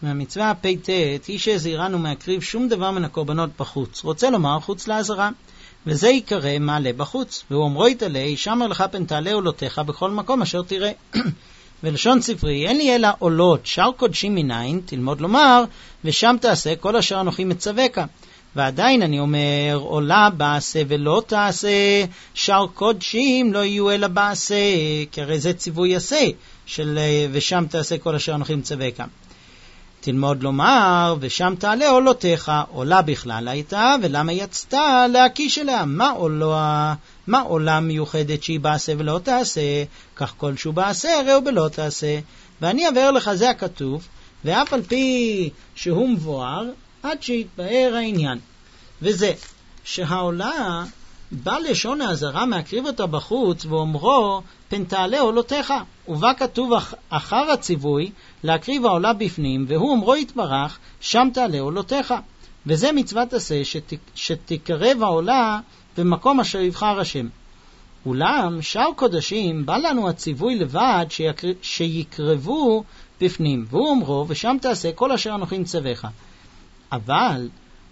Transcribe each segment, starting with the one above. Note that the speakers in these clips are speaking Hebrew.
מהמצווה פ"ט היא שהזהירנו מהקריב שום דבר מן הקורבנות בחוץ, רוצה לומר חוץ לעזרה, וזה יקרא מעלה בחוץ, והוא אומרו יתעלה, שמר לך פן תעלה עולותיך בכל מקום אשר תראה. ולשון ספרי, אין לי אלא עולות שאר קודשים מניין, תלמוד לומר, ושם תעשה כל אשר אנוכי מצווקה. ועדיין אני אומר, עולה בעשה ולא תעשה, שאר קודשים לא יהיו אלא בעשה, כי הרי זה ציווי עשה, של ושם תעשה כל אשר אנוכי מצווקה. תלמוד לומר, ושם תעלה עולותיך, עולה בכלל הייתה, ולמה יצתה להקיש אליה? מה עולה מיוחדת שהיא בעשה ולא תעשה? כך כל שהוא בעשה, ראו בלא תעשה. ואני אבהר לך, זה הכתוב, ואף על פי שהוא מבואר, עד שיתבהר העניין. וזה, שהעולה בא לשון העזרה מהקריב אותה בחוץ, ואומרו, פן תעלה עולותיך. ובא כתוב אחר הציווי, להקריב העולה בפנים, והוא אומרו יתברך, שם תעלה עולותיך. וזה מצוות עשה, שתקרב העולה במקום אשר יבחר השם. אולם, שאר קודשים, בא לנו הציווי לבד שיקרבו בפנים, והוא אומרו, ושם תעשה כל אשר אנוכי מצווך. אבל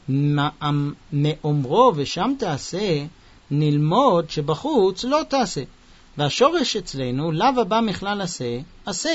מאומרו ושם תעשה, נלמוד שבחוץ לא תעשה. והשורש אצלנו, לאו הבא מכלל עשה,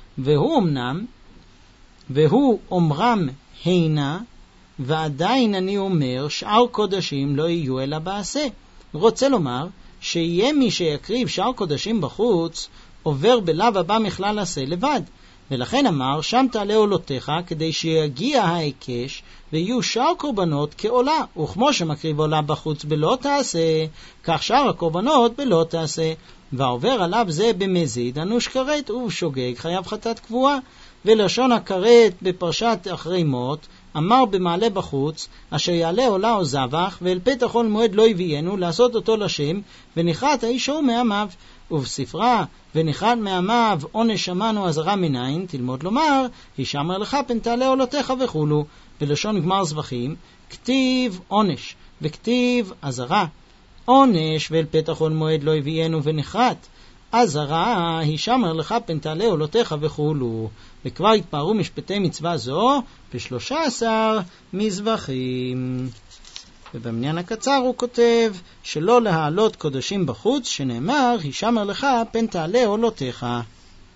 והוא אומרם הנה, ועדיין אני אומר, שאר קודשים לא יהיו אלא בעשה. רוצה לומר, שיהיה מי שיקריב שאר קודשים בחוץ, עובר בלאו הבא מכלל עשה לבד. ולכן אמר, שם תעלה עולותיך, כדי שיגיע ההיקש, ויהיו שאר קורבנות כעולה. וכמו שמקריב עולה בחוץ בלא תעשה, כך שאר הקורבנות בלא תעשה. והעובר עליו זה במזיד, אנוש כרת ובשוגג, חייב חטאת קבועה. ולשון הכרת בפרשת אחרי מות, אמר במעלה בחוץ, אשר יעלה עולה או זבח, ואל פתח כל מועד לא יביאנו, לעשות אותו לשם, ונחת האיש ההוא מעמיו. ובספרה, ונחת מעמיו, עונש שמענו עזרה מניין, תלמוד לומר, הישמר לך פן תעלה עולותיך וכולו. בלשון גמר זבחים, כתיב עונש, וכתיב עזרה. עונש ואל פתח כל מועד לא יביאנו ונחת. עזרה, הישמר לך פן תעלה עולותיך וכולו. וכבר התפארו משפטי מצווה זו ב13 מזבחים. ובמניין הקצר הוא כותב שלא להעלות קודשים בחוץ, שנאמר, הישמר לך פן תעלה עולותיך.